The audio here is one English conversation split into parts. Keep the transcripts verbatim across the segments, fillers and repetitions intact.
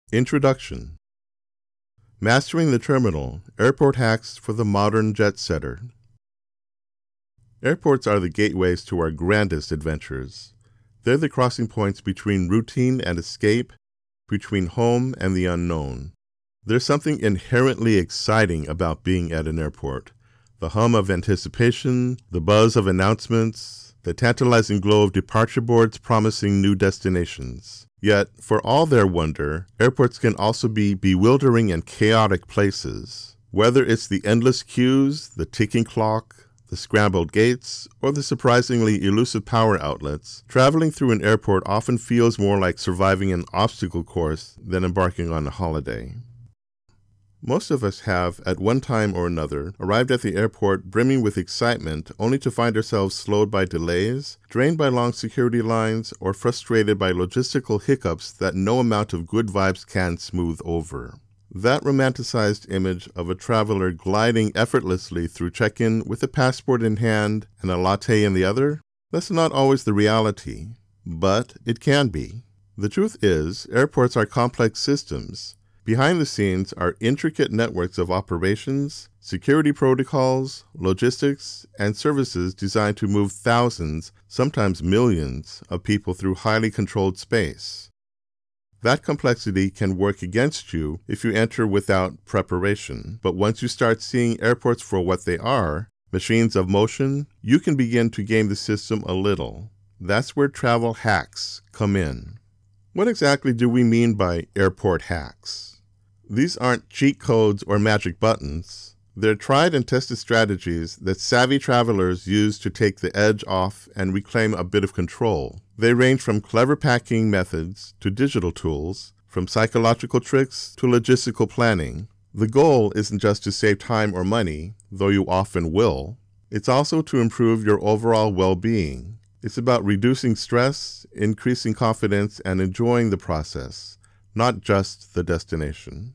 Introduction. Mastering the Terminal, Airport Hacks for the Modern Jet Setter. Airports are the gateways to our grandest adventures. They're the crossing points between routine and escape, between home and the unknown. There's something inherently exciting about being at an airport. The hum of anticipation, the buzz of announcements, the tantalizing glow of departure boards promising new destinations. Yet, for all their wonder, airports can also be bewildering and chaotic places. Whether it's the endless queues, the ticking clock, the scrambled gates, or the surprisingly elusive power outlets, traveling through an airport often feels more like surviving an obstacle course than embarking on a holiday. Most of us have, at one time or another, arrived at the airport brimming with excitement only to find ourselves slowed by delays, drained by long security lines, or frustrated by logistical hiccups that no amount of good vibes can smooth over. That romanticized image of a traveler gliding effortlessly through check-in with a passport in hand and a latte in the other, that's not always the reality, but it can be. The truth is, airports are complex systems. Behind the scenes are intricate networks of operations, security protocols, logistics, and services designed to move thousands, sometimes millions, of people through highly controlled space. That complexity can work against you if you enter without preparation, but once you start seeing airports for what they are, machines of motion, you can begin to game the system a little. That's where travel hacks come in. What exactly do we mean by airport hacks? These aren't cheat codes or magic buttons. They're tried and tested strategies that savvy travelers use to take the edge off and reclaim a bit of control. They range from clever packing methods to digital tools, from psychological tricks to logistical planning. The goal isn't just to save time or money, though you often will. It's also to improve your overall well-being. It's about reducing stress, increasing confidence, and enjoying the process, not just the destination.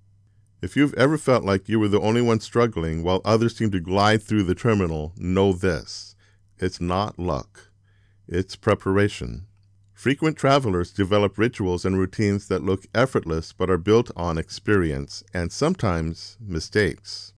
If you've ever felt like you were the only one struggling while others seem to glide through the terminal, know this: it's not luck. It's preparation. Frequent travelers develop rituals and routines that look effortless but are built on experience and sometimes mistakes.